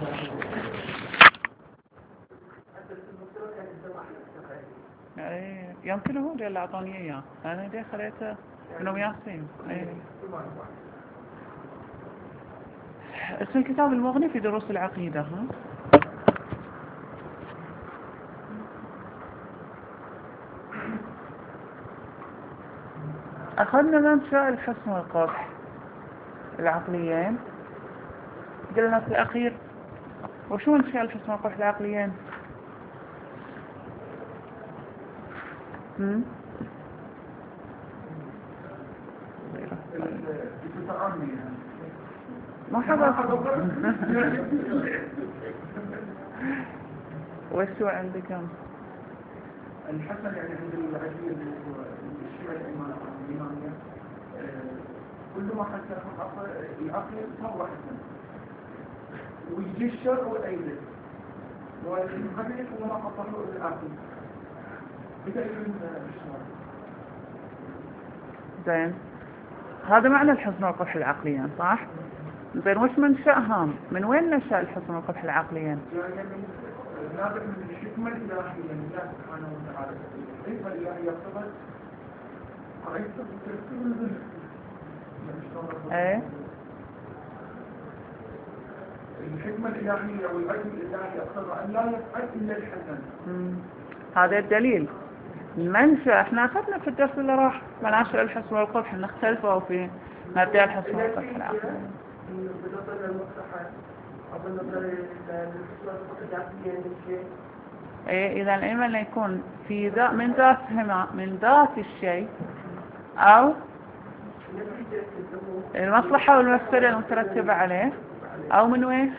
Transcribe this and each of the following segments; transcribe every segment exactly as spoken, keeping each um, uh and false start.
ايه يمكن هو اللي اعطاني اياه، انا دي خليته انه ياسين. ايه اسم الكتاب المغني في دروس العقيدة. ها أخذنا منشأ الحسن والقبح العقليين، قلنا في الأخير وشو منشأ الحسن والقبح العقليين؟ هم؟ ما حضر وشو عندكم؟ الحسن يعني عند العديد الشيعة الإمامية كل ما حسن العقل فهو حسن، ويجي الشر ويأيده، والقبيح هو ما قطعه العقل بتأييد الشر. زين، هذا معنى الحسن والقبح العقليين صح؟ زين وش منشأهم؟ من وين نشأ الحسن والقبح العقليين؟ يعني من نابع من الحكمة الإلهية من الله سبحانه وتعالى. الحكمة الإلهية يقتضي قريبة بالترتيب ايه الحكمة الإلهية والعلم الإلهي يقتضي أن لا يفعل إلا الحسن. هذا الدليل. المنشأ احنا أخذنا في الدرس اللي راح مناشئ الحسن والقبح نختلفوا في مبدأ الحسن والقبح العقليين. بالنظر للمصلحة أو بالنظر للحسن والقبح العقليين للشيء. ايه اذا اما ان يكون في ذات من ذاتهما من ذات الشيء او المصلحة والمفسدة المترتبة عليه، او من وين؟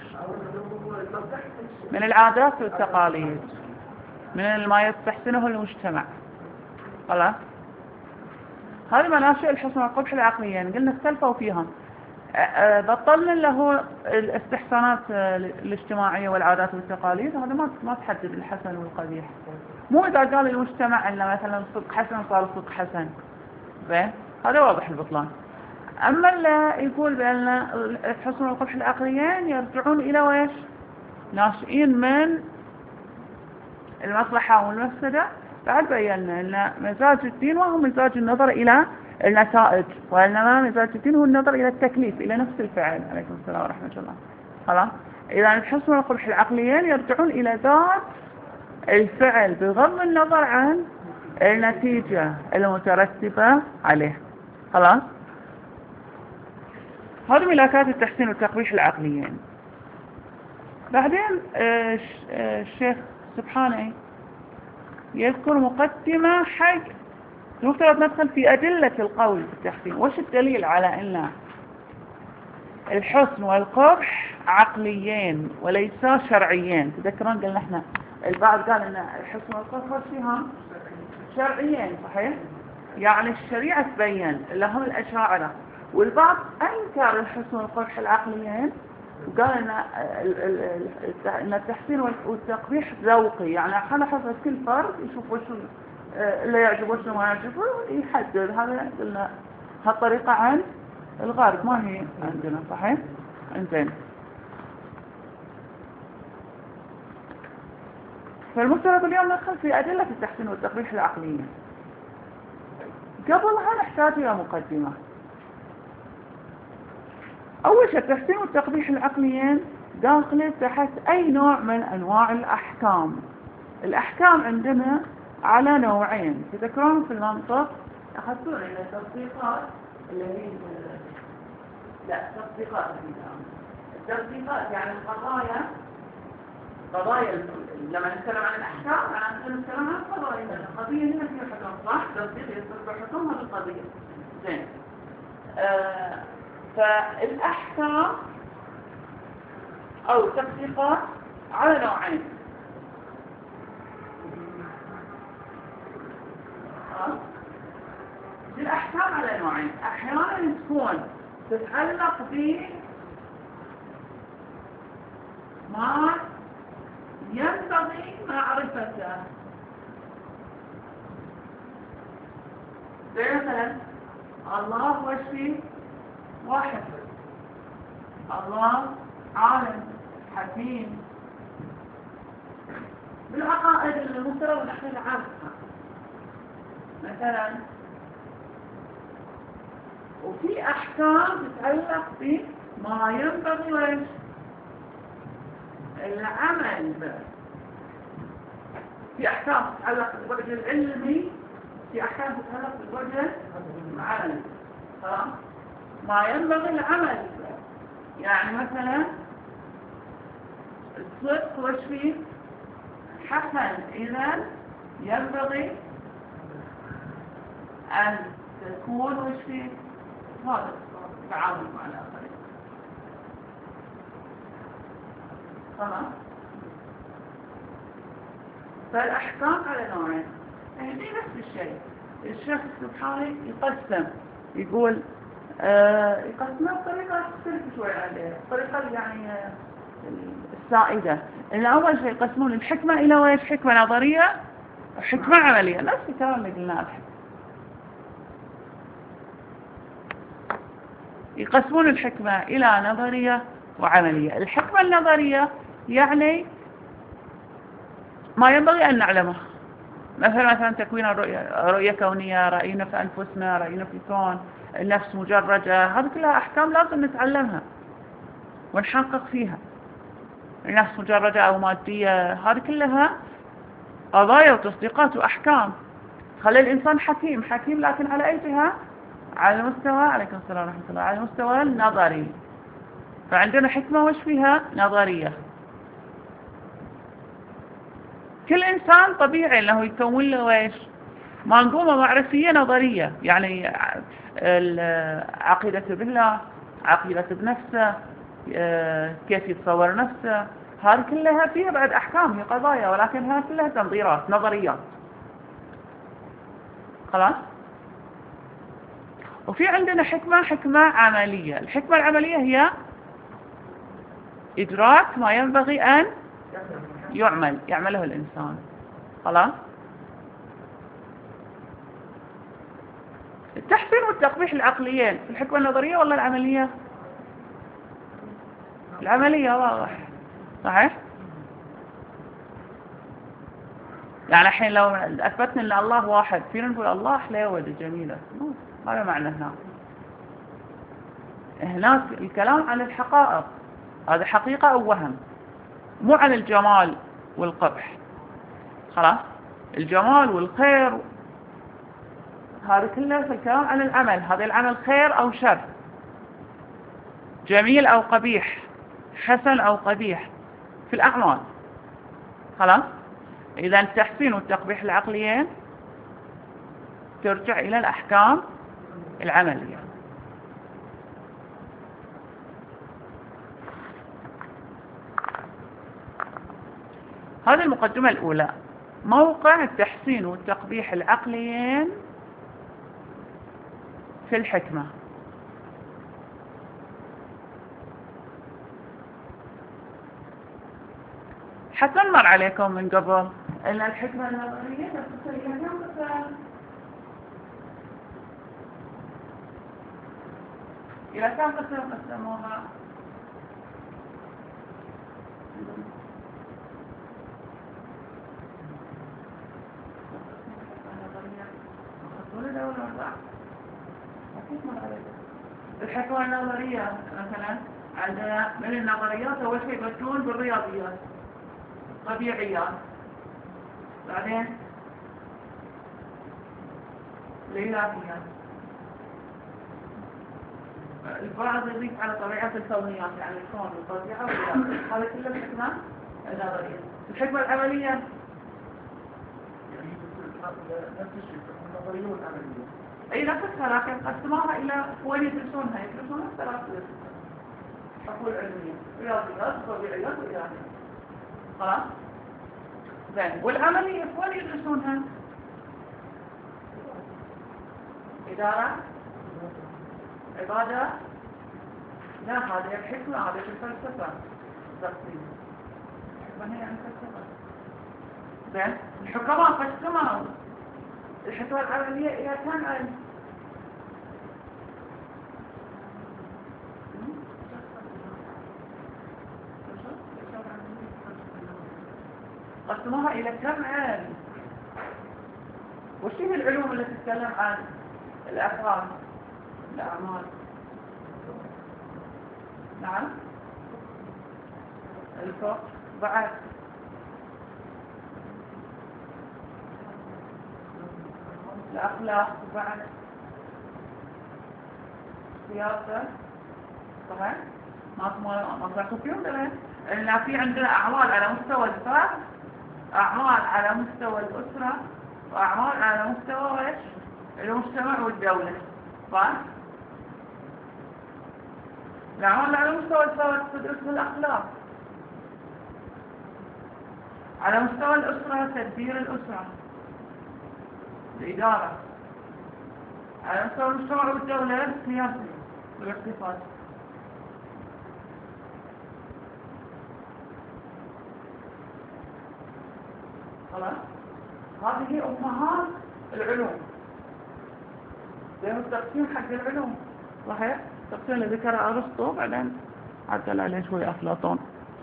من العادات والتقاليد، من ما يستحسنه المجتمع. خلاص هذه مناشئ الحسن والقبح العقليين قلنا اختلفوا فيها. بطلنا له الاستحسانات الاجتماعية والعادات والتقاليد، هذا ما ما تحدد الحسن والقبيح. مو إذا قال المجتمع أن مثلا الصدق حسن صار الصدق حسن، زين هذا واضح البطلان. أما اللي يقول بأن الحسن والقبح العقليين يرجعون إلى ويش؟ ناشئين من المصلحة والمفسدة. بعد بينا أن مزاج الدين وهو مزاج النظر إلى النتائج، وإنما مزاج الدين هو النظر إلى التكليف، إلى نفس الفعل. عليكم السلام ورحمة الله. خلاص إذا الحسن والقبح العقليين يرجعون إلى ذات الفعل بغض النظر عن النتيجة المترتبة عليه. خلاص هذه ملاكات التحسين والتقبيح العقليين. بعدين الشيخ سبحانه يذكر مقدمة حق المفترض ندخل في أدلة القول بالتحسين. وش الدليل على أن الحسن والقبح عقليين وليس شرعيين؟ تذكرون قلنا احنا البعض قال أن الحسن والقبح فيها شرعيين صحيح، يعني الشريعة تبين اللي هم الأشاعرة، والبعض أنكر الحسن والقبح العقليين وقال أن أن التحسين والتقبيح ذوقي، يعني على حسب كل فرد يشوف وش اللي يعجب وش ما يعجبه يحدد. هذا قلنا هالطريقة عن الغرب ما هي عندنا صحيح. انزين فالمفترض اليوم ندخل في أدلة التحسين والتقبيح العقليين. قبلها نحتاج إلى مقدمة. أول شيء التحسين والتقبيح العقليين داخل تحت أي نوع من أنواع الأحكام. الأحكام عندنا على نوعين، تذكرون في المنطق أخذتون إلى التصديقات اللي هي لا تصديقات التصديقات يعني القضايا قضايا. لما نتكلم عن الأحكام أنا نتكلم عن القضايا، القضية هنا فيها حكم صح، تصديق يصدق حكمها بالقضية. زين آه فالأحكام أو التصديقات على نوعين. الأحكام على نوعين، أحيانا تكون تتعلق بما ينبغي معرفته، زي مثلا الله وشي واحد، الله عالم حد مفاهيم بالعقائد المفترض نحن نعرفها مثلا، وفي أحكام تتعلق بما ينبغي ويش العمل به. في أحكام تتعلق بالوجه العلمي، في أحكام تتعلق بالوجه العملي. خلاص، ما ينبغي العمل به يعني مثلا الصدق وش فيه حسن، إذا ينبغي أن تكون وش فيه هذا التعامل مع الآخرين. خلاص، فالأحكام على نوعين. هذه نفس الشيء، الشخص سبحانه يقسم، يقول آه يقسمها بطريقة تختلف شوي عن الطريقة يعني آه السائدة. إن أول شيء يقسمون الحكمة إلى ويش حكمة نظرية وحكمة عملية، نفس الكلام اللي قلناه الحين. يقسمون الحكمة إلى نظرية وعملية. الحكمة النظرية يعني ما ينبغي أن نعلمه، مثلا مثلا تكوين الرؤية، رؤية كونية، رأينا في أنفسنا، رأينا في الكون، النفس مجردة، هذه كلها أحكام لازم نتعلمها ونحقق فيها. النفس مجردة أو مادية، هذه كلها قضايا وتصديقات وأحكام خلي الإنسان حكيم. حكيم لكن على أي جهة؟ على المستوى، عليكم السلام ورحمة الله، على المستوى النظري. فعندنا حكمة وش فيها نظرية. كل إنسان طبيعي أنه يكون له ويش منظومة معرفية نظرية، يعني عقيدة بالله، عقيدة بنفسه، كيف يتصور نفسه، هذه كلها فيها بعد أحكام، هي قضايا، ولكنها كلها تنظيرات نظريات. خلاص، وفي عندنا حكمة حكمة عملية. الحكمة العملية هي إدراك ما ينبغي أن يعمل يعمله الإنسان. خلاص، التحسين والتقبيح العقليين في الحكمة النظرية ولا العملية؟ العملية واضح صحيح. يعني الحين لو أثبتنا أن الله واحد، فينا نقول الله حليوة جميلة، هذا معنى هناك. هناك الكلام عن الحقائق، هذا حقيقة أو وهم، مو عن الجمال والقبح. خلاص، الجمال والخير هذا كله في الكلام عن العمل، هذا العمل خير أو شر، جميل أو قبيح، حسن أو قبيح في الأعمال. خلاص، إذا التحسين والتقبيح العقليين ترجع إلى الأحكام العملية. هذه المقدمة الأولى، موقع التحسين والتقبيح العقليين في الحكمة. حتنمر عليكم من قبل أن الحكمة النظرية تقسم إلى كم قسم؟ إلى كم قسم قسموها؟ الحكمة النظرية مثلا عندنا من النظريات أول شيء يبدون بالرياضيات، طبيعيات، بعدين الإلهيات، البعض يضيف على طبيعة الكونيات يعني الكون والطبيعة والإلهيات. هذا كله الحكمة النظرية. الحكمة العملية يعني نفس الشيء النظرية والعملية. أي نفسها، لكن قسموها إلى وين يدرسونها؟ يدرسونها ثلاث حقول علمية، رياضيات طبيعيات وإلهيات. خلاص، زين، والعملية وين يدرسونها؟ إدارة، عبادة، لا هذه الحكمة، هذه الفلسفة التقسيم. الحكمة هي يعني فلسفة. زين، الحكماء قسموا الحكمة العملية إلى كم علم؟ قسموها إلى كم علم؟ وش هي العلوم التي تتكلم عن الأفعال الأعمال؟ نعم الفقه بعد الأخلاق بعد السياسة صحيح؟ ما ما صارتوا فيهم ده إن في عندنا أعمال على مستوى الفرد، أعمال على مستوى الأسرة، وأعمال على مستوى إيش؟ المجتمع والدولة صح؟ الأعمال على مستوى الفرد تدرس الأخلاق، على مستوى الأسرة تدبير الأسرة الإدارة، على مستوى المجتمع والدولة السياسي والاقتصاد. خلاص هذه أمهات العلوم زي التقسيم حق العلوم صحيح؟ التقسيم اللي ذكره أرسطو بعدين عدل عليه شوي أفلاطون.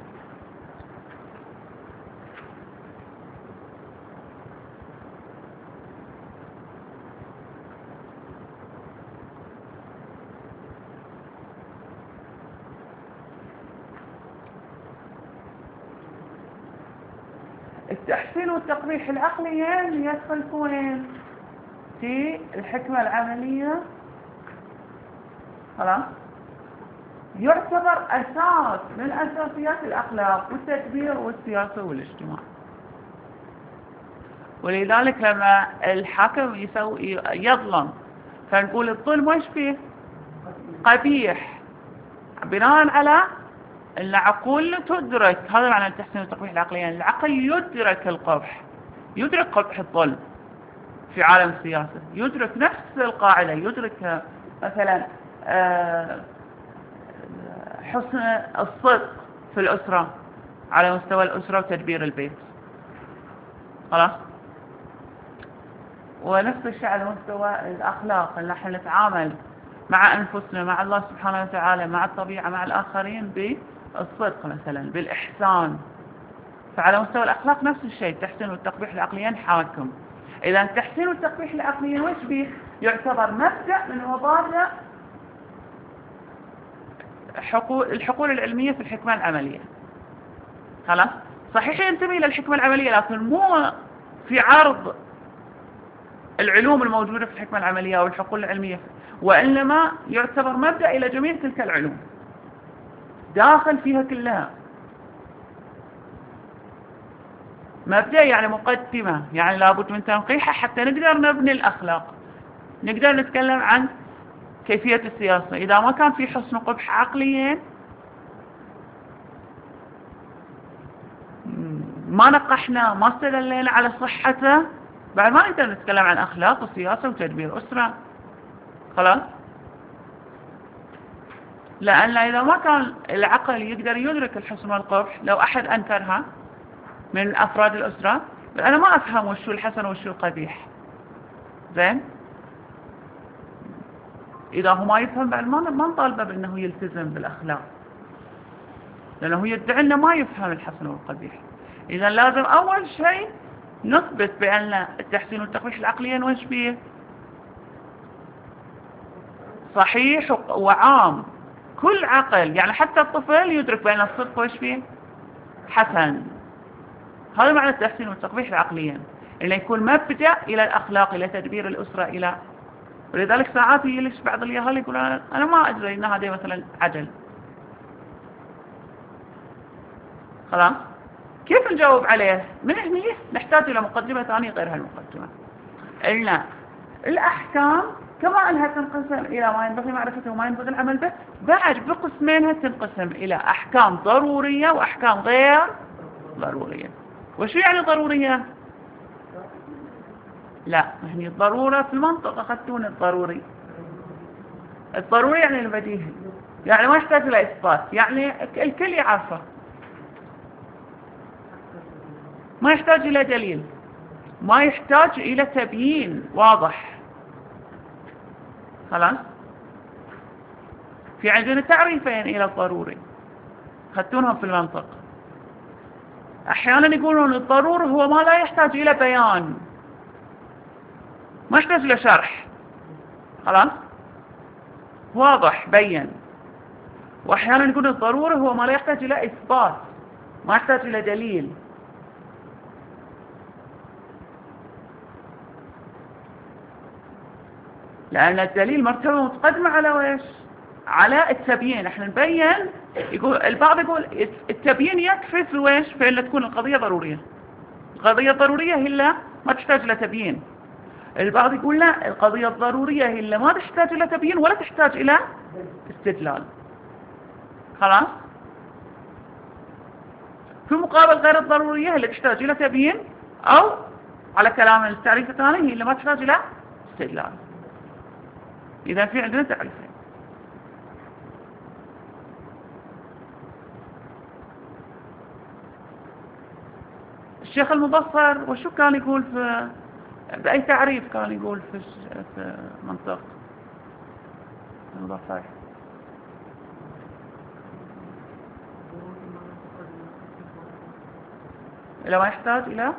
التحسين والتقبيح العقليين يدخل وين؟ في الحكمة العملية. خلاص يعتبر أساس من أساسيات الأخلاق والتدبير والسياسة والاجتماع. ولذلك لما الحاكم يسوي يظلم فنقول الظلم وش فيه؟ قبيح، بناء على العقول تدرك. هذا معنى التحسين والتقبيح العقليين، العقل يدرك القبح، يدرك قبح الظلم في عالم السياسة، يدرك نفس القاعدة، يدرك مثلا حسن الصدق في الأسرة على مستوى الأسرة وتدبير البيت. خلاص ونفس الشيء على مستوى الأخلاق، اللي نحن نتعامل مع أنفسنا، مع الله سبحانه وتعالى، مع الطبيعة، مع الآخرين بالصدق مثلا، بالإحسان. فعلى مستوى الأخلاق نفس الشيء، التحسين والتقبيح العقليين حاكم. إذا التحسين والتقبيح العقليين وش بيه؟ يعتبر مبدأ من مبادئ حقول الحقول العلمية في الحكمة العملية. خلاص صحيح ينتمي إلى الحكمة العملية لكن مو في عرض العلوم الموجودة في الحكمة العملية أو الحقول العلمية، وإنما يعتبر مبدأ إلى جميع تلك العلوم، داخل فيها كلها. مبدأ يعني مقدمة، يعني لابد من تنقيحها حتى نقدر نبني الأخلاق، نقدر نتكلم عن كيفية السياسة. إذا ما كان في حسن قبح عقليين ما نقحنا، ما استدلينا على صحته، بعد ما نقدر نتكلم عن أخلاق وسياسة وتدبير أسرة. خلاص لأن إذا ما كان العقل يقدر يدرك الحسن والقبح، لو أحد أنكرها من أفراد الأسرة أنا ما أفهم وشو الحسن وشو القبيح. زين إذا هو ما يفهم بعد ما ما نطالبه بأنه يلتزم بالأخلاق، لأنه يدعي أنه ما يفهم الحسن والقبيح. إذا لازم أول شيء نثبت بأن التحسين والتقبيح العقليين وش بيه؟ صحيح وعام، كل عقل، يعني حتى الطفل يدرك بأن الصدق وش بيه؟ حسن. هذا معنى التحسين والتقبيح العقليين، إنه يكون مبدأ إلى الأخلاق، إلى تدبير الأسرة، إلى. ولذلك ساعات يجلس بعض الأهالي يقول أنا ما أدري إن هذا مثلا عجل. خلاص كيف نجاوب عليه؟ من هنا نحتاج إلى مقدمة ثانية غير هالمقدمة. إن الأحكام كما أنها تنقسم إلى ما ينبغي معرفته وما ينبغي العمل به، بعد بقسمينها تنقسم إلى أحكام ضرورية وأحكام غير ضرورية. وشو يعني ضرورية؟ لا يعني الضرورة في المنطق أخذتون الضروري. الضروري يعني البديهي، يعني ما يحتاج إلى إثبات، يعني الكل يعرفه، ما يحتاج إلى دليل، ما يحتاج إلى تبيين واضح. خلاص في عندنا تعريفين إلى الضروري خدتونهم في المنطق. أحيانا يقولون الضروري هو ما لا يحتاج إلى بيان، ما يحتاج إلى شرح، خلاص واضح بين. وأحيانا يقول الضروري هو ما لا يحتاج إلى إثبات، ما يحتاج إلى دليل. لأن الدليل مرتبة متقدمة على ويش؟ على التبيين. احنا نبين، يقول البعض يقول التبيين يكفي في ويش؟ في أن تكون القضية ضرورية. القضية الضرورية هي اللي ما تحتاج إلى تبيين. البعض يقول لا، القضية الضرورية هي اللي ما تحتاج إلى تبيين ولا تحتاج إلى استدلال. خلاص؟ في مقابل غير الضرورية اللي تحتاج إلى تبيين، أو على كلام التعريف الثاني هي اللي ما تحتاج إلى استدلال. إذا في عندنا تعريفين. الشيخ المبصر وشو كان يقول في بأي تعريف كان يقول في في منطق المبصر؟ إلى ما يحتاج إلى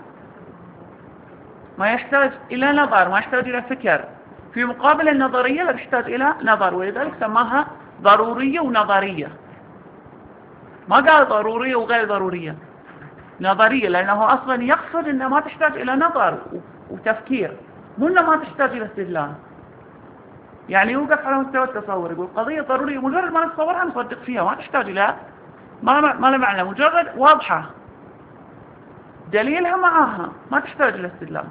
ما يحتاج إلى نظر، ما يحتاج إلى فكر، في مقابل النظرية لا تحتاج إلى نظر، ولذلك سماها ضرورية ونظرية. ما قال ضرورية وغير ضرورية، نظرية، لأنه أصلا يقصد أنها ما تحتاج إلى نظر وتفكير، مو أنها ما تحتاج إلى استدلال. يعني يوقف على مستوى التصور، يقول قضية ضرورية مجرد ما نتصورها نصدق فيها، ما تحتاج إلى ما ما له معنى، مجرد واضحة دليلها معاها، ما تحتاج إلى استدلال،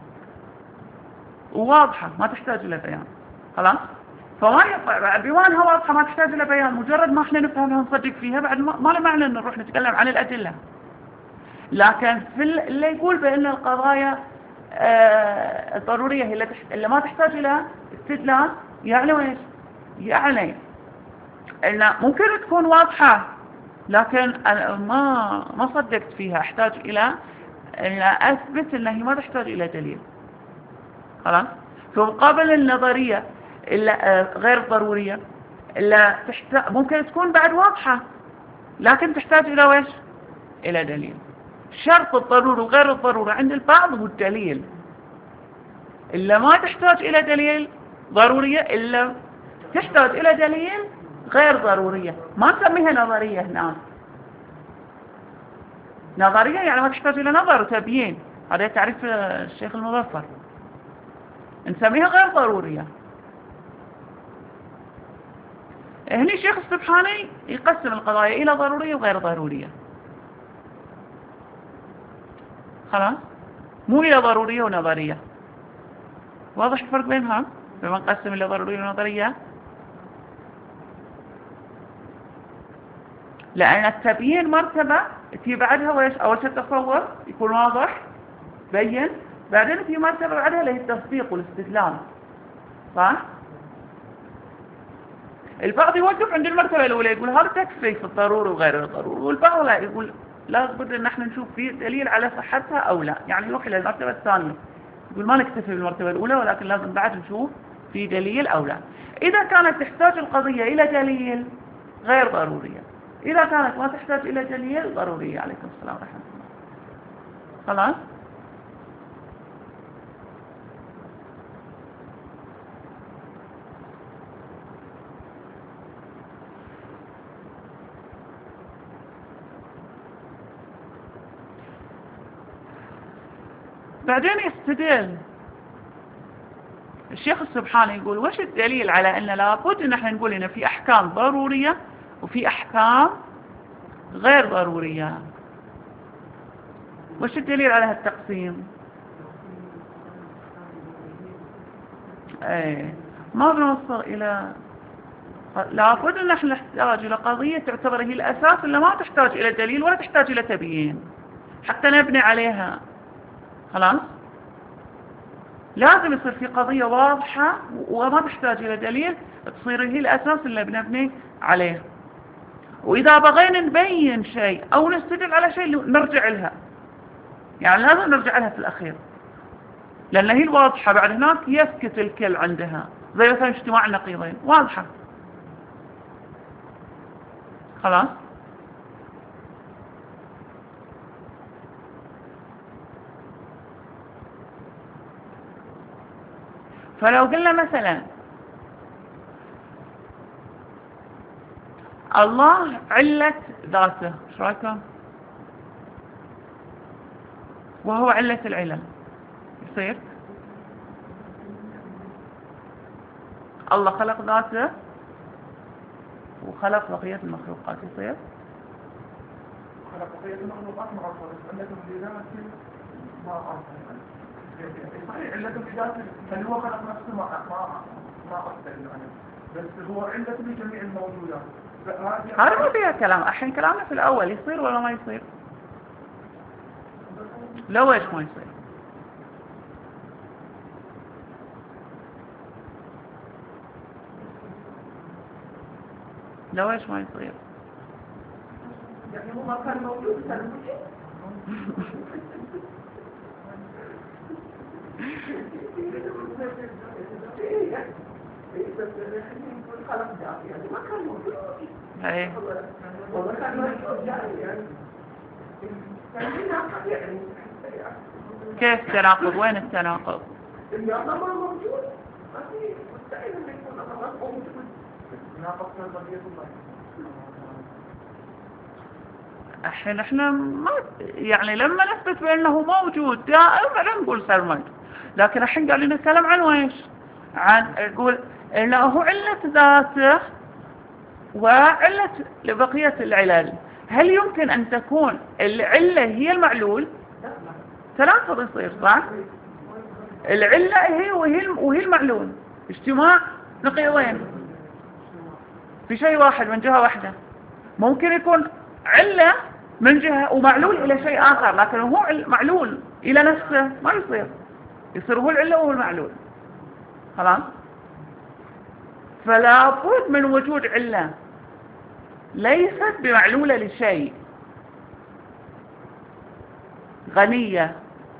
وواضحة ما تحتاج إلى بيان. خلاص؟ فما يطلع بما أنها واضحة ما تحتاج إلى بيان، مجرد ما إحنا نفهمها ونصدق فيها، بعد ما له معنى أن نروح نتكلم عن الأدلة. لكن في اللي يقول بأن القضايا آه الضرورية هي اللي, تحت... اللي ما تحتاج إلى استدلال، يعني ويش؟ يعني إن ممكن تكون واضحة لكن ما ما صدقت فيها، أحتاج إلى أن أثبت أنها ما تحتاج إلى دليل. خلاص؟ في مقابل النظرية إلا غير ضرورية إلا تحت... ممكن تكون بعد واضحة لكن تحتاج إلى ويش؟ إلى دليل. شرط الضروري وغير الضروري عند البعض هو الدليل. إلا ما تحتاج إلى دليل ضرورية، إلا تحتاج إلى دليل غير ضرورية، ما نسميها نظرية هنا. نظرية يعني ما تحتاج إلى نظر وتبيين، هذا تعريف الشيخ المظفر. نسميها غير ضرورية. هنا الشيخ السبحاني يقسم القضايا إلى ضرورية وغير ضرورية. خلاص؟ مو إلى ضرورية ونظرية. واضح الفرق بينها؟ بما نقسم إلى ضرورية ونظرية. لأن التبيين مرتبة في بعدها ويش؟ أول شيء التصور يكون واضح بين، بعدين في مرتبة بعدها اللي هي التصديق والاستدلال. صح؟ البعض يوقف عند المرتبة الأولى يقول هذا تكفي في الضروري وغير الضروري، والبعض لا يقول لا بد ان احنا نشوف فيه دليل على صحتها او لا، يعني يروح الى المرتبة الثانية يقول ما نكتفي بالمرتبة الأولى ولكن لازم بعد نشوف في دليل او لا. إذا كانت تحتاج القضية إلى دليل غير ضرورية، إذا كانت ما تحتاج إلى دليل ضرورية. عليكم السلام ورحمة الله. خلاص؟ بعدين يستدل الشيخ السبحاني يقول وش الدليل على أن لابد أن احنا نقول إن في أحكام ضرورية وفي أحكام غير ضرورية؟ وش الدليل على هالتقسيم؟ ايه ما بنوصل إلى لابد أن احنا نحتاج إلى قضية تعتبر هي الأساس اللي ما تحتاج إلى دليل ولا تحتاج إلى تبيين حتى نبني عليها. خلاص؟ لازم يصير في قضية واضحة وما تحتاج إلى دليل تصير هي الأساس اللي بنبني عليه. وإذا بغينا نبين شيء أو نستدل على شيء نرجع لها، يعني لازم نرجع لها في الأخير لأن هي الواضحة، بعد هناك يسكت الكل عندها، زي مثلا اجتماع النقيضين واضحة. خلاص؟ فلو قلنا مثلا الله علة ذاته، ايش رايكم؟ وهو علة العلل، يصير الله خلق ذاته وخلق بقية المخلوقات، يصير خلق بقية المخلوقات معرفة، بس علتهم في ذاته ما أعرف. صحيح علتهم في ذاته، هل هو خلق نفسه ما ما ما أستعين عنه، بس هو علة لجميع الموجودات. هذا ما فيها كلام. الحين كلامنا في الأول، يصير ولا ما يصير؟ لو ايش ما يصير؟ لو ايش ما يصير؟ يعني هو ما كان موجود كان ايه كيف تناقض؟ وين التناقض؟ اللي الله ما موجود ما في مستحيل ان يكون الله موجود. ناقض بقية الله. الحين احنا ما يعني لما نثبت بانه موجود دائما نقول سرمد، لكن الحين قاعدين نتكلم عن ويش؟ عن نقول انه علة ذاته وعلة لبقية العلل. هل يمكن ان تكون العلة هي المعلول؟ تناقض يصير، صح؟ العلة هي وهي وهي المعلول، اجتماع نقيضين في شيء واحد من جهة واحدة. ممكن يكون علة من جهة ومعلول إلى شيء آخر، لكن هو معلول إلى نفسه ما يصير، يصير هو العلة وهو المعلول. خلاص؟ فلا بد من وجود علة ليست بمعلولة لشيء، غنية.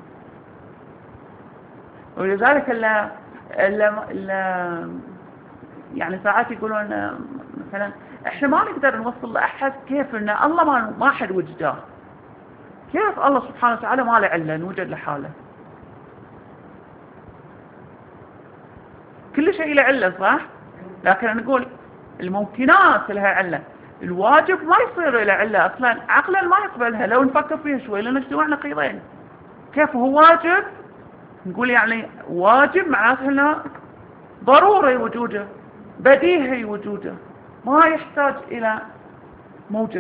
ولذلك ال ال يعني ساعات يقولون مثلا احنا ما نقدر نوصل لأحد كيف ان الله ما ما حد وجده، كيف الله سبحانه وتعالى ما له علة نوجد لحاله؟ كل شيء له علة، صح؟ لكن نقول الممكنات لها علة، الواجب ما يصير له علة اصلا، عقلا ما يقبلها. لو نفكر فيها شوي لان اجتماع نقيضين. كيف هو واجب؟ نقول يعني واجب معناته انه ضروري وجوده، بديهي وجوده، ما يحتاج إلى موجد.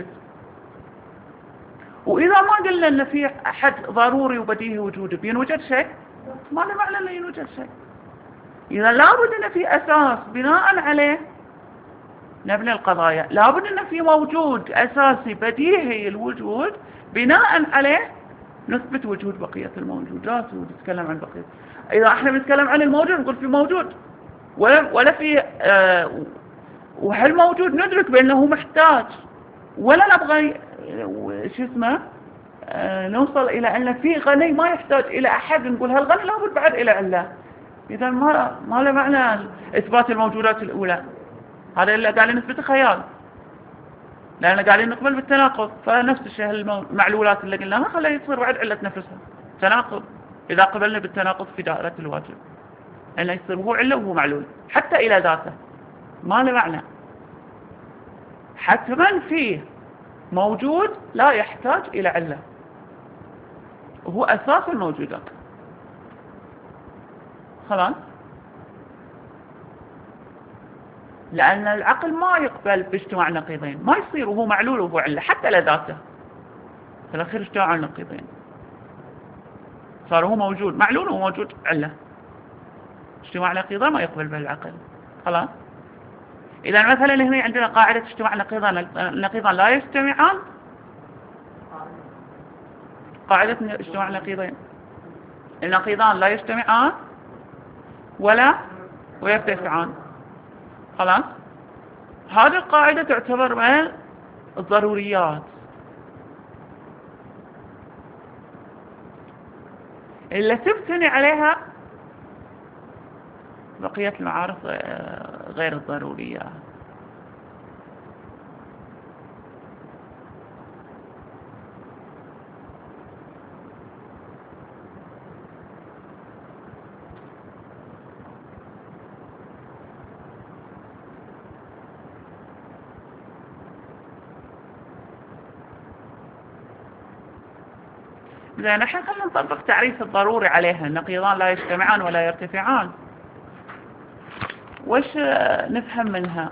وإذا ما قلنا أن في أحد ضروري وبديهي وجوده بينوجد شيء، ما له معنى أنه ينوجد شيء. إذا لابد أن في أساس بناء عليه نبني القضايا، لابد أن في موجود أساسي بديهي الوجود بناء عليه نثبت وجود بقية الموجودات ونتكلم عن بقية. إذا احنا بنتكلم عن الموجود نقول في موجود ولا ولا في آه وهل موجود ندرك بأنه محتاج، ولا نبغى شو اسمه آه نوصل إلى أن في غني ما يحتاج إلى أحد نقول هالغني لابد بعد إلى علة. إذا ما ما له معنى إثبات الموجودات الأولى، هذا اللي قاعدين نثبته خيال، لأن قاعدين نقبل بالتناقض. فنفس الشيء المعلولات اللي قلناها خليها يصير بعد علة نفسها تناقض. إذا قبلنا بالتناقض في دائرة الواجب أنه يصير هو علة وهو معلول حتى إلى ذاته، ما له معنى. حتما فيه موجود لا يحتاج إلى علة، وهو أساس الموجودات. خلاص؟ لأن العقل ما يقبل باجتماع نقيضين، ما يصير وهو معلول وهو علة حتى لذاته. في الأخير اجتماع النقيضين صار هو موجود معلول وهو موجود علة. اجتماع نقيضان ما يقبل به العقل. خلاص؟ إذا مثلا هنا عندنا قاعدة اجتماع نقيضان، النقيضان لا يجتمعان. قاعدة اجتماع نقيضين، النقيضان لا يجتمعان ولا ويرتفعان. خلاص؟ هذه القاعدة تعتبر من الضروريات اللي تبتني عليها بقية المعارف غير الضرورية. زين الحين خلينا نطبق تعريف الضروري عليها. النقيضان لا يجتمعان ولا يرتفعان. وش نفهم منها؟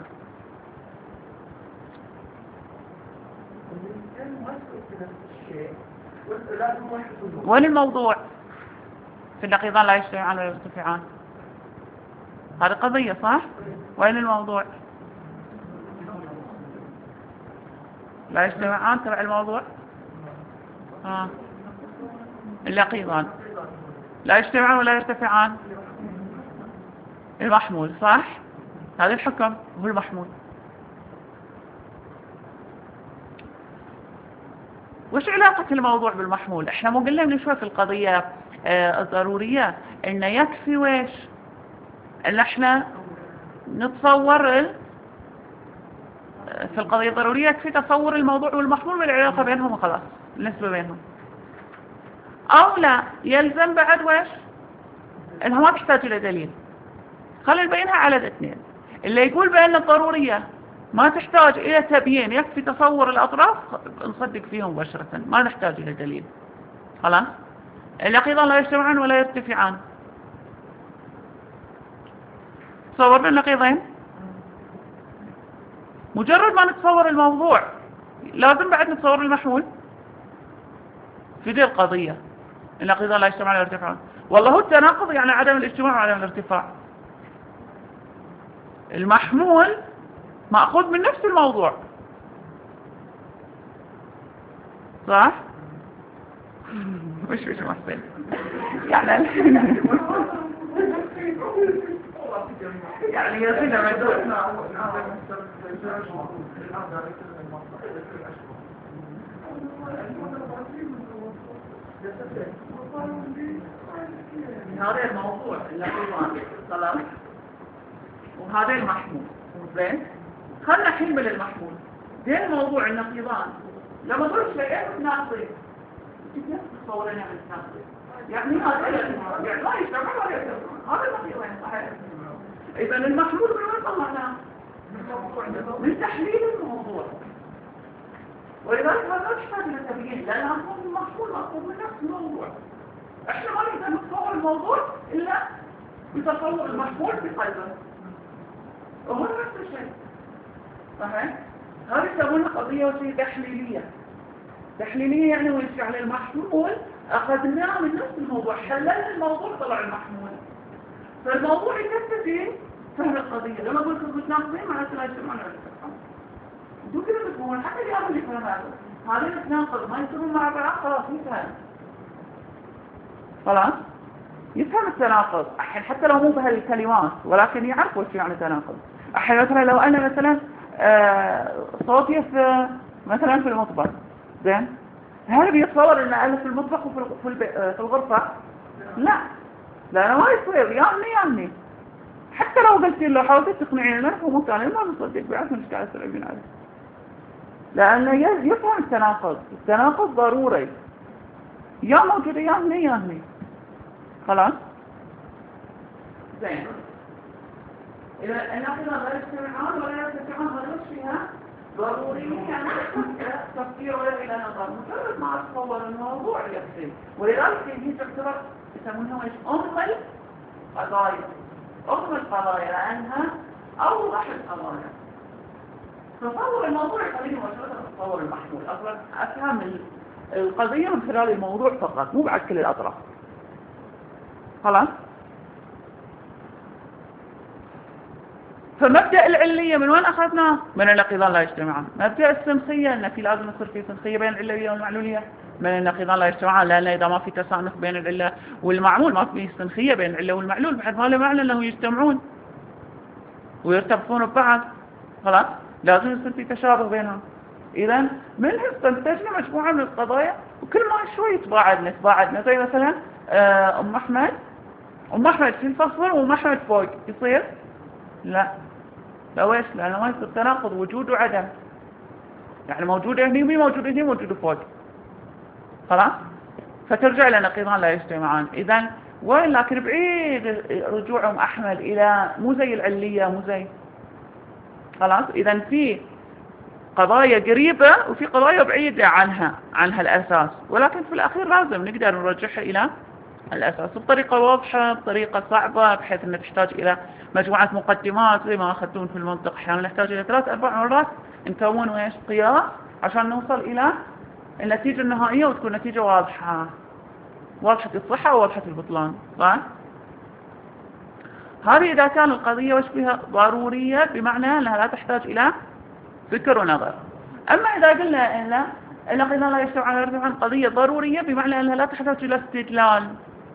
وين الموضوع في النقيضان لا يجتمعان ولا يرتفعان؟ هذه قضية صح؟ وين الموضوع؟ لا يجتمعان تبع الموضوع؟ ها النقيضان لا يجتمعان ولا يرتفعان، المحمول صح؟ هذا الحكم هو المحمول. وش علاقة الموضوع بالمحمول؟ احنا مو قلنا من شوي في القضية آه الضرورية انه يكفي ويش ان احنا نتصور ال... في القضية الضرورية يكفي تصور الموضوع والمحمول والعلاقة بينهم وخلاص، النسبة بينهم. او لا يلزم بعد ويش انها ما تحتاج الى دليل. خلينا نبينها على اثنين. اللي يقول بأن الضرورية ما تحتاج إلى تبيين يكفي تصور الأطراف نصدق فيهم مباشرة ما نحتاج إلى دليل. خلاص النقيضان لا يجتمعان ولا يرتفعان. تصورنا النقيضين مجرد ما نتصور الموضوع لازم بعد نتصور المحمول في دي القضية. النقيضان لا يجتمعان ولا يرتفعان، والله هو التناقض يعني عدم الاجتماع وعدم الارتفاع. المحمول مأخوذ من نفس الموضوع صح؟ مش مش محسن يعني يعني يصير لما يدور هذا الموضوع النقيضان خلاص وهذا المحمول. زين خلنا حلمل المحمول. زين الموضوع النقيضان لما تقول شيئين متناقضين كيف تصور ان يعني متناقضين؟ يعني هذا يعني لا يجتمع ولا يجتمع. هذا النقيضين صحيح. اذا المحمول من وين طلعناه؟ من تحليل الموضوع. ولذلك هذا لا يحتاج الى تبيين لان مفهوم المحمول مفهوم من نفس الموضوع. احنا ما نقدر نتصور الموضوع الا بتصور المحمول بقلبه. وهو نفس الشيء صحيح؟ هذه يسمونها قضية وشيء تحليلية. تحليلية يعني وش يعني المحمول أخذناه من نفس الموضوع، حللنا الموضوع طلع المحمول. فالموضوع يكفي في فهم القضية. لما قلت متناقضين معناته لا يجتمعون ولا يرتفعون. دو كده تفهمون حتى اليوم يفهم هذا. هذا يتناقض ما يصيرون مع بعض خلاص يفهم. خلاص؟ يفهم التناقض أحيان حتى لو مو بهالكلمات ولكن يعرف وش يعني تناقض. أحيان مثلا لو أنا مثلا آه صوتي في مثلا في المطبخ زين هل بيتصور ان انا في المطبخ وفي في, في الغرفة؟ لا لا انا ما يصير يامني يامني حتى لو قلت له حاولت تقنعيني انه هو مو كان ما بصدق بعرف مش قاعد تلعبين عليه لانه يفهم التناقض. التناقض ضروري يا موجود يامني يامني خلاص زين. إذا النقيضان لا يجتمعان ولا يرتفعان هذا وش فيها؟ ضروري يعني تفكير ولا إلى نظر مجرد ما أتصور الموضوع يكفي. ولذلك هي تعتبر يسمونها ايش؟ أم القضايا. أم القضايا لأنها أوضح القضايا. تصور الموضوع يخليني مجرد تصور المحمول. أصلا أفهم القضية من خلال الموضوع فقط مو بعد كل الأطراف. خلاص؟ فمبدأ العلية من وين أخذناه؟ من النقيضان لا يجتمعان. مبدأ السنخية أن في لازم يصير في سنخية بين العلوية والمعلولية من النقيضان لا يجتمعان لأن إذا ما في تسانخ بين العلة والمعمول ما في سنخية بين العلة والمعلول بعد ما له معنى أنه يجتمعون ويرتبطون ببعض. خلاص؟ لازم يصير في تشابه بينهم. إذا منها استنتجنا مجموعة من القضايا وكل ما شوي يتباعدنا يتباعدنا زي مثلا أم أحمد أم أحمد في الفصل وأم أحمد فوق يصير؟ لا لا ويش لأنه ما يصير تناقض وجود وعدم يعني موجود هني ومي موجود هني موجود فوق. خلاص فترجع إلى نقيضان لا يجتمعان. إذن وين لكن بعيد رجوعهم أحمد إلى مو زي العلية مو زي خلاص. إذن في قضايا قريبة وفي قضايا بعيدة عنها عن هالأساس، ولكن في الأخير لازم نقدر نرجعها إلى الأساس بطريقة واضحة، بطريقة صعبة، بحيث أنها تحتاج إلى مجموعة مقدمات زي ما أخذتون في المنطق. أحيانا نحتاج إلى ثلاث أربع مرات نكون ويش قياس عشان نوصل إلى النتيجة النهائية وتكون نتيجة واضحة، واضحة الصحة وواضحة البطلان. صح؟ هذه إذا كان القضية وش فيها ضرورية، بمعنى أنها لا تحتاج إلى فكر ونظر. أما إذا قلنا إن إن قلنا لا يجتمع على ارتفاع قضية ضرورية، بمعنى أنها لا تحتاج إلى استدلال،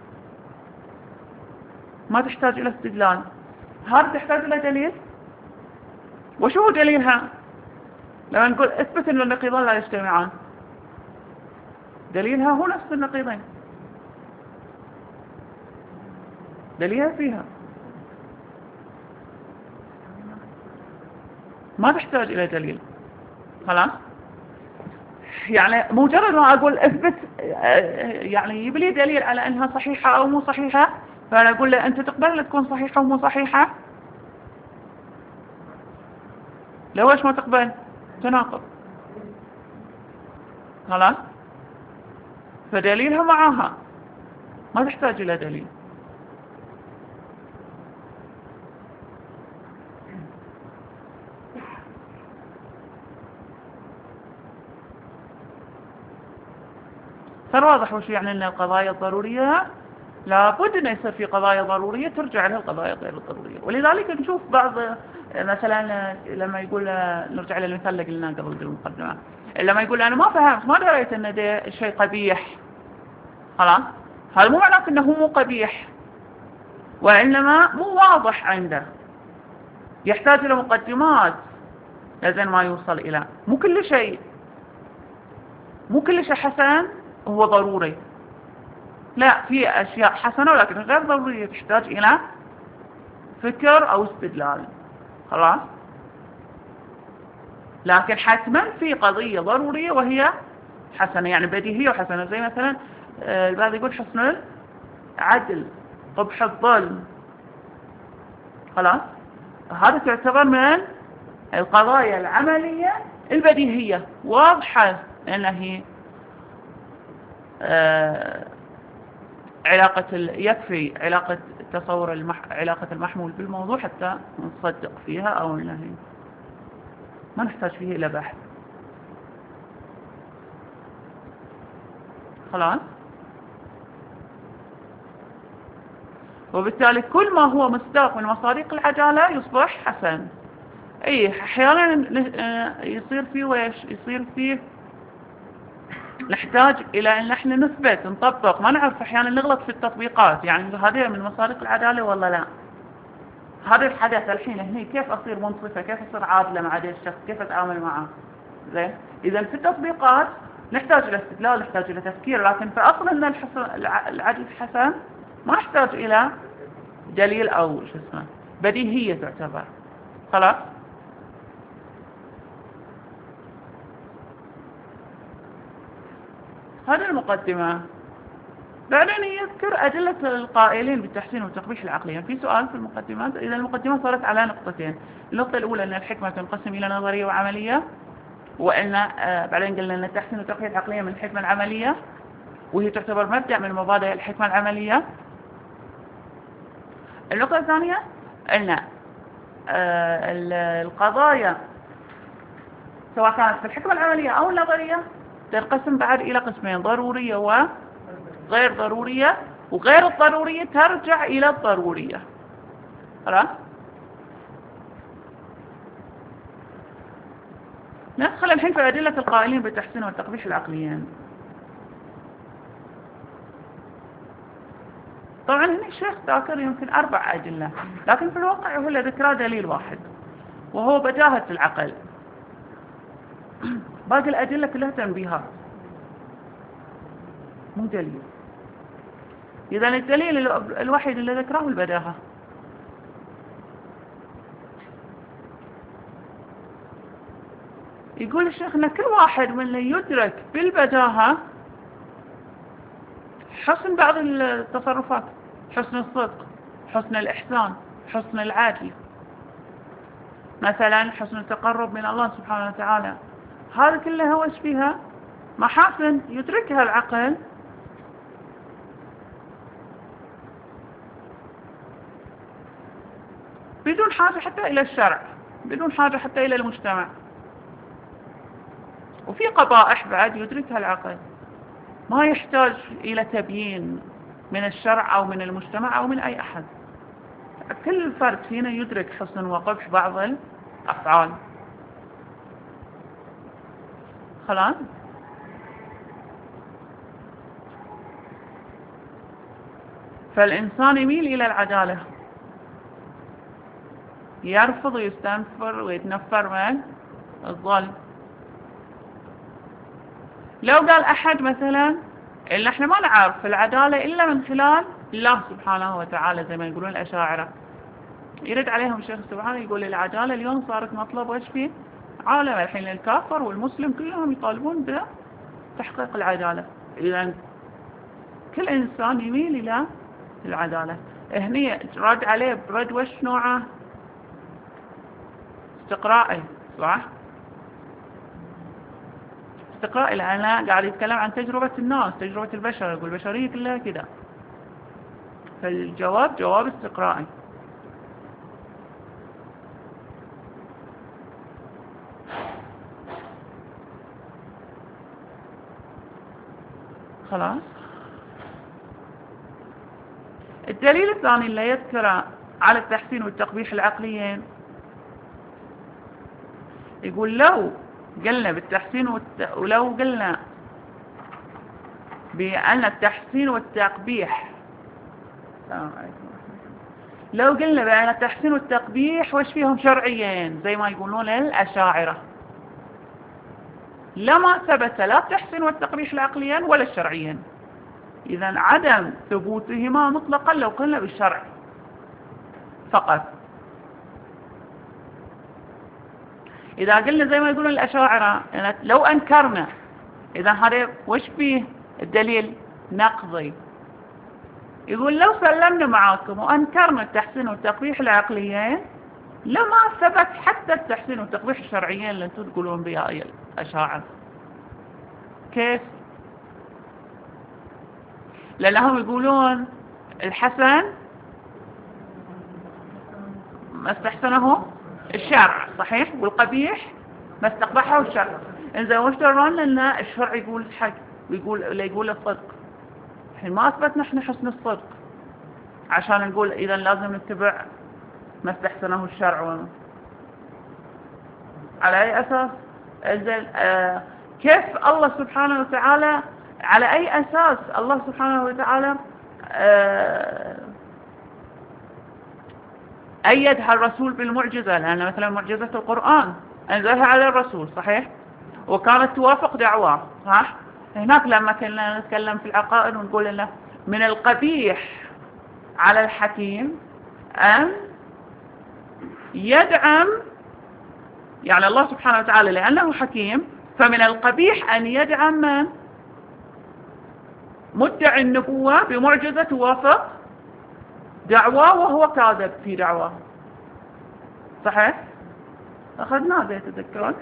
ما تحتاج إلى استدلال. هذا تحتاج إلى دليل. وشو هو دليلها؟ لما نقول اثبت أن النقيضان لا يجتمعان، دليلها هو نفس النقيضين، دليلها فيها، ما تحتاج إلى دليل. خلاص؟ يعني مجرد ما أقول اثبت، يعني يبلي دليل على أنها صحيحة أو مو صحيحة، فأنا أقول له أنت تقبل أن تكون صحيحة ومو صحيحة؟ لو إيش ما تقبل؟ تناقض. خلاص؟ فدليلها معاها، ما تحتاج إلى دليل. صار واضح وش يعني أن القضايا الضرورية لابد أن يصير في قضايا ضرورية ترجع لها القضايا غير الضرورية. ولذلك نشوف بعض مثلا لما يقول، نرجع للمثال اللي قلناه قبل بالمقدمة، لما يقول أنا ما فهمت ما دريت أن ده شيء قبيح، خلاص هذا مو معناه أنه مو قبيح، وإنما مو واضح عنده، يحتاج إلى مقدمات لازم ما يوصل إلى. مو كل شيء مو كل شيء حسن هو ضروري، لا، في أشياء حسنة ولكن غير ضرورية تحتاج إلى فكر أو استدلال. خلاص؟ لكن حتما في قضية ضرورية وهي حسنة، يعني بديهية وحسنة، زي مثلا البعض يقول حسن العدل، قبح الظلم. خلاص؟ هذا تعتبر من القضايا العملية البديهية واضحة أنها هي آه علاقة يكفي علاقة تصور المح... علاقة المحمول بالموضوع حتى نصدق فيها، أو أنها ما نحتاج فيه إلى بحث. خلاص؟ وبالتالي كل ما هو مصداق من مصادق العدالة يصبح حسن. أي أحيانا يصير فيه ويش يصير فيه نحتاج إلى أن نحن نثبت نطبق، ما نعرف أحيانا نغلط في التطبيقات، يعني هذه من مصادق العدالة ولا لا. هذا الحدث الحين هني كيف أصير منصفة، كيف أصير عادلة مع هذا الشخص، كيف أتعامل معه. زين، إذا في التطبيقات نحتاج إلى استدلال، نحتاج إلى تفكير، لكن في أصل أن العدل حسن ما نحتاج إلى دليل أو شو اسمه، بديهية تعتبر. خلاص؟ هذه المقدمة. بعدين يذكر أدلة القائلين بالتحسين والتقبيح العقلي. في سؤال في المقدمات، إذا المقدمة صارت على نقطتين. النقطة الأولى أن الحكمة تنقسم إلى نظرية وعملية، وأن آه بعدين قلنا أن التحسين والتقبيح العقلية من الحكمة العملية، وهي تعتبر مبدأ من مبادئ الحكمة العملية. النقطة الثانية أن آه القضايا سواء كانت في الحكمة العملية أو النظرية تنقسم بعد إلى قسمين، ضرورية وغير ضرورية، وغير الضرورية ترجع إلى الضرورية. خلاص؟ ندخل الحين في أدلة القائلين بالتحسين والتقبيح العقليين. طبعا هنا الشيخ ذاكر يمكن أربع أدلة، لكن في الواقع هو اللي ذكره دليل واحد وهو بداهة العقل. باقي الأدلة كلها تنبيهات مو دليل. إذا الدليل الوحيد اللي ذكره البداهة. يقول الشيخ أن كل واحد من اللي يدرك بالبداهة حسن بعض التصرفات، حسن الصدق، حسن الإحسان، حسن العدل، مثلا حسن التقرب من الله سبحانه وتعالى، هذا كله هو ايش فيها؟ محاسن يدركها العقل بدون حاجة حتى إلى الشرع، بدون حاجة حتى إلى المجتمع. وفي قبائح بعد يدركها العقل، ما يحتاج إلى تبيين من الشرع أو من المجتمع أو من أي أحد. كل فرد فينا يدرك حسن وقبح بعض الأفعال. خلاص؟ فالإنسان يميل إلى العدالة، يرفض ويستنفر ويتنفر من الظلم. لو قال أحد مثلا إن احنا ما نعرف العدالة إلا من خلال الله سبحانه وتعالى زي ما يقولون الأشاعرة، يرد عليهم الشيخ سبحانه يقول العدالة اليوم صارت مطلب وش فيه عالم، الحين الكافر والمسلم كلهم يطالبون بتحقيق العدالة. إذا كل إنسان يميل إلى العدالة. هني رد عليه برد وش نوعه؟ استقرائي، صح؟ استقرائي، لأنه قاعد يتكلم عن تجربة الناس، تجربة البشر، يقول البشرية كلها كده. فالجواب جواب استقرائي. خلاص. الدليل الثاني اللي يذكره على التحسين والتقبيح العقليين، يقول لو قلنا بالتحسين والت... ولو قلنا بأن التحسين والتقبيح لو قلنا بأن التحسين والتقبيح وش فيهم شرعيين زي ما يقولون الأشاعرة، لما ثبت لا التحسين والتقبيح العقليين ولا الشرعيين. إذا عدم ثبوتهما مطلقا لو قلنا بالشرع فقط. إذا قلنا زي ما يقولون الأشاعرة يعني لو أنكرنا، إذا هذا وش فيه الدليل؟ نقضي. يقول لو سلمنا معاكم وأنكرنا التحسين والتقبيح العقليين لما ثبت حتى التحسين والتقبيح الشرعيين اللي انتم تقولون بها أي الأشاعرة. كيف؟ لأنهم يقولون الحسن ما استحسنه الشرع، صحيح، والقبيح ما استقبحه الشرع. إذا وش درون لنا الشرع يقول الحق ويقول لا يقول الصدق. الحين ما أثبتنا إحنا حسن الصدق عشان نقول إذا لازم نتبع ما استحسنه الشرع. على أي أساس؟ آه كيف الله سبحانه وتعالى، على أي أساس الله سبحانه وتعالى آه أيدها الرسول بالمعجزة؟ لأن مثلا معجزة القرآن أنزلها على الرسول، صحيح، وكانت توافق دعواه، صح. هناك لما كنا نتكلم في العقائد ونقول إنه من القبيح على الحكيم أن يدعم، يعني الله سبحانه وتعالى لأنه حكيم فمن القبيح أن يدعم من مدعي النبوة بمعجزة توافق دعواه وهو كاذب في دعواه، صحيح. أخذنا ذا تذكرون.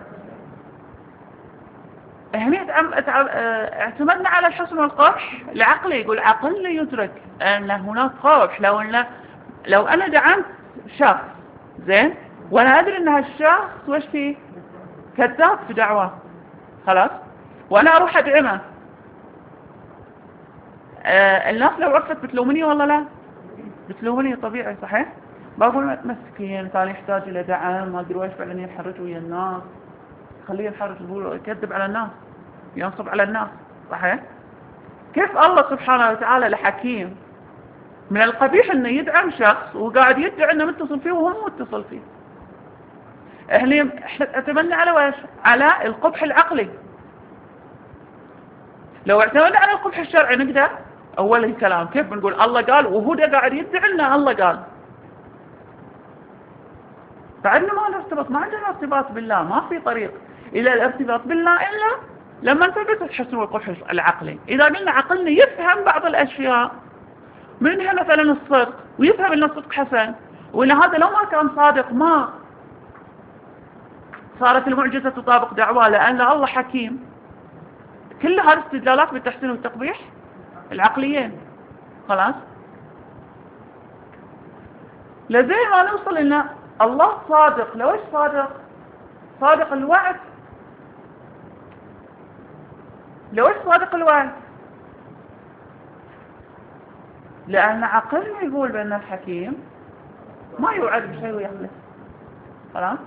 هنا اعتمدنا على الحسن والقبح العقلي. يقول عقل يدرك أن هناك قبح. لو أن لو أنا دعمت شخص زين وأنا أدري أن هالشخص وش فيه كذاب في دعواه، خلاص، وأنا أروح أدعمه، آه الناس لو عرفت بتلومني والله لا بتلومني طبيعي، صحيح. بقول مسكين كان يحتاج إلى دعم، ما أدري وإيش، بعدين ينحرج ويا الناس، خليه ينحرج يكذب على الناس، ينصب على الناس، صحيح. كيف الله سبحانه وتعالى الحكيم من القبيح إنه يدعم شخص وقاعد يدعي إنه متصل فيه وهو متصل فيه. إحنا اعتمدنا على وإيش؟ على القبح العقلي. لو اعتمدنا على القبح الشرعي نقدر أول الكلام كيف بنقول الله قال وهو ده قاعد يدعي لنا الله قال. بعدنا ما نرتبط، ما عندنا ارتباط بالله، ما في طريق إلى الارتباط بالله إلا لما نثبت الحسن والقبح العقلي. إذا قلنا عقلنا يفهم بعض الأشياء منها مثلا الصدق، ويفهم أن الصدق حسن، وإن هذا لو ما كان صادق ما صارت المعجزة تطابق دعواه لأن الله حكيم. كل هذه استدلالات بالتحسين والتقبيح العقليين. خلاص، لزين ما نوصل إن الله صادق. لو إيش صادق؟ صادق الوعد. لو إيش صادق الوعد؟ لأن عقلنا يقول بأن الحكيم ما يوعد بشيء ويخلف. خلاص،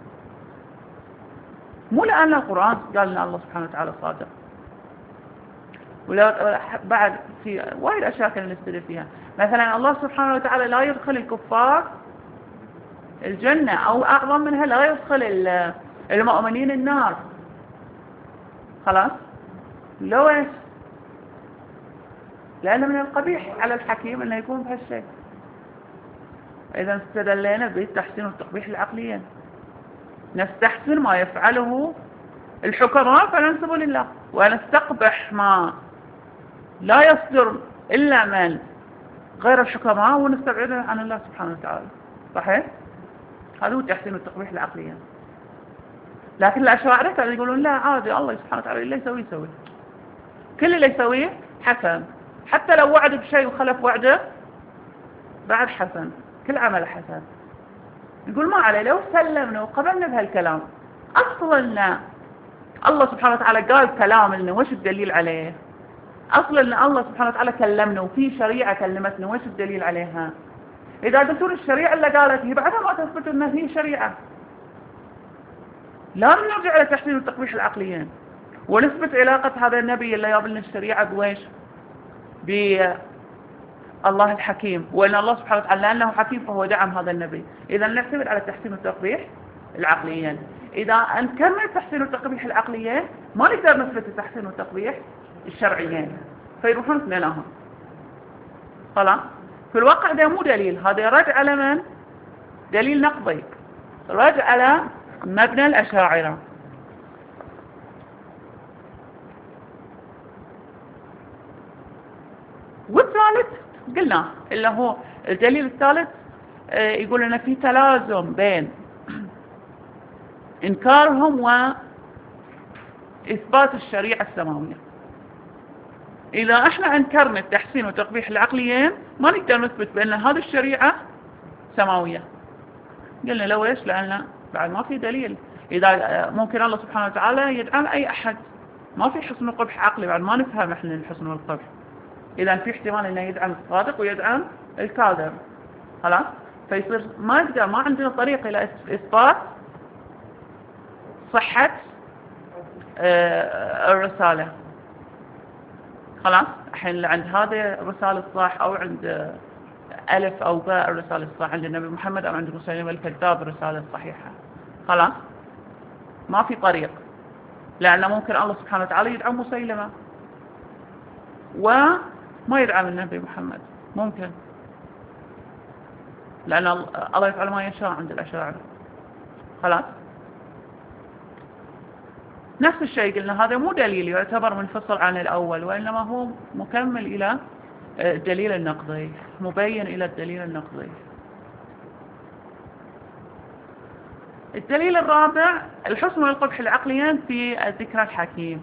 مو لأن القرآن قال لنا الله سبحانه وتعالى صادق. ولا بعد في وايد أشياء كنا نستدل فيها. مثلا الله سبحانه وتعالى لا يدخل الكفار الجنة، أو أعظم منها لا يدخل المؤمنين النار. خلاص، لو إيش؟ لأن من القبيح على الحكيم أنه يكون بهالشيء. إذا استدلينا بالتحسين والتقبيح العقليين. نستحسن ما يفعله الحكماء فننسبه لله، ونستقبح ما لا يصدر إلا من غير الحكماء ونستبعده عن الله سبحانه وتعالى. صحيح؟ هذا هو التحسين والتقبيح العقليين. لكن الأشاعرة كانوا يقولون لا عادي، الله سبحانه وتعالى اللي يسويه يسوي، كل اللي يسويه حسن، حتى لو وعد بشيء وخلف وعده بعد حسن، كل عمل حسن. يقول ما عليه لو سلمنا وقبلنا بهالكلام. أصلا الله سبحانه وتعالى قال كلام لنا، وش الدليل عليه؟ أصلا أن الله سبحانه وتعالى كلمنا وفي شريعة كلمتنا، وش الدليل عليها؟ إذا قلتون الشريعة اللي قالت هي بعدها ما تثبت أنها هي شريعة. لا نرجع إلى تحسين والتقبيح العقليين ونثبت علاقة هذا النبي اللي جاب لنا الشريعة بويش؟ بالله الحكيم، وأن الله سبحانه وتعالى لأنه حكيم فهو دعم هذا النبي. إذا نعتمد على التحسين والتقبيح العقليين. إذا نكمل التحسين والتقبيح العقليين ما نقدر نثبت التحسين والتقبيح الشرعيين، فيروحون اثنينهم. خلاص، في الواقع ده مو دليل، هذا رد على من؟ دليل نقضي، رد على مبنى الأشاعرة. والثالث قلنا اللي هو الدليل الثالث، يقول لنا في تلازم بين إنكارهم وإثبات الشريعة السماوية. إذا احنا أنكرنا التحسين والتقبيح العقليين ما نقدر نثبت بأن هذه الشريعة سماوية. قلنا لو إيش؟ لأن بعد ما في دليل. إذا ممكن الله سبحانه وتعالى يدعم أي أحد، ما في حسن وقبح عقلي، بعد ما نفهم احنا الحسن والقبح. إذا في احتمال أنه يدعم الصادق ويدعم الكاذب. خلاص، فيصير ما نقدر، ما عندنا طريقة إلى إثبات صحة الرسالة. خلاص، الحين عند هذا الرسالة الصح، أو عند ألف أو باء الرسالة الصح، عند النبي محمد أو عند مسيلمة الكذاب الرسالة الصحيحة. خلاص، ما في طريق، لأن ممكن الله سبحانه وتعالى يدعم مسيلمة وما يدعم النبي محمد، ممكن، لأن الله يفعل ما يشاء عند الأشاعرة. خلاص، نفس الشيء قلنا هذا مو دليل يعتبر منفصل عن الأول، وإنما هو مكمل إلى الدليل النقضي، مبين إلى الدليل النقضي. الدليل الرابع الحسن والقبح العقليين في الذكر الحكيم.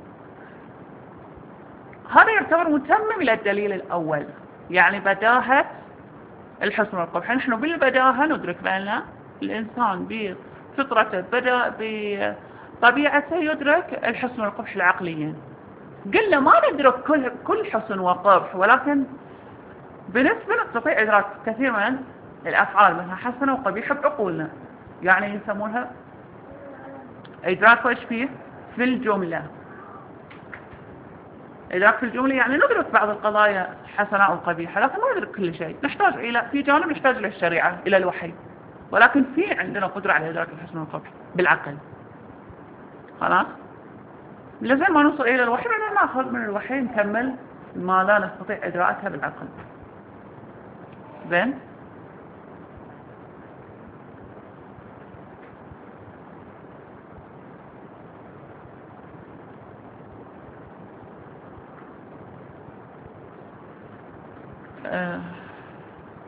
هذا يعتبر متمم إلى الدليل الأول، يعني بداهة الحسن والقبح. نحن بالبداهة ندرك بأن الإنسان بفطرته بدأ بطبيعته يدرك الحسن والقبح العقليين. قلنا ما ندرك كل كل حسن وقبح، ولكن بنسبة نستطيع إدراك كثير من الأفعال منها حسنة وقبيحة بعقولنا، يعني يسمونها إدراك وإيش فيه في الجملة. إدراك في الجملة يعني ندرك بعض القضايا حسنة أو قبيحة، لكن ما ندرك كل شيء. نحتاج إلى في جانب نحتاج إلى الشريعة، إلى الوحي، ولكن في عندنا قدرة على إدراك الحسن والقبح بالعقل. خلاص، لازم ما نوصل إلى الوحي لأننا نأخذ من الوحي نكمل ما لا نستطيع إدراكها بالعقل. زين،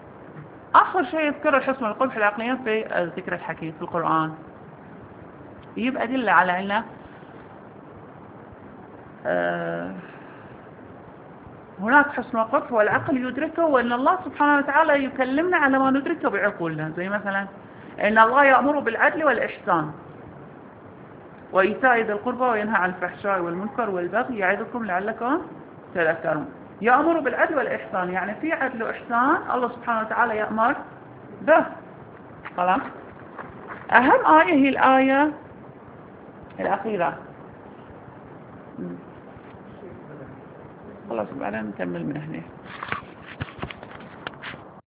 آخر شيء يذكر الحسن والقبح العقليين في الذكر الحكيم في القرآن. يجيب أدلة على أن آه هناك حسن وقف والعقل يدركه، وأن الله سبحانه وتعالى يكلمنا على ما ندركه بعقولنا. زي مثلا أن الله يأمر بالعدل والإحسان وإيتاء ذي القربى وينهى عن الفحشاء والمنكر والبغي يعظكم لعلكم تذكرون. يأمر بالعدل والإحسان يعني في عدل وإحسان الله سبحانه وتعالى يأمر به. خلاص. أهم آية هي الآية الأخيرة. خلاص بعدين نكمل من هنا.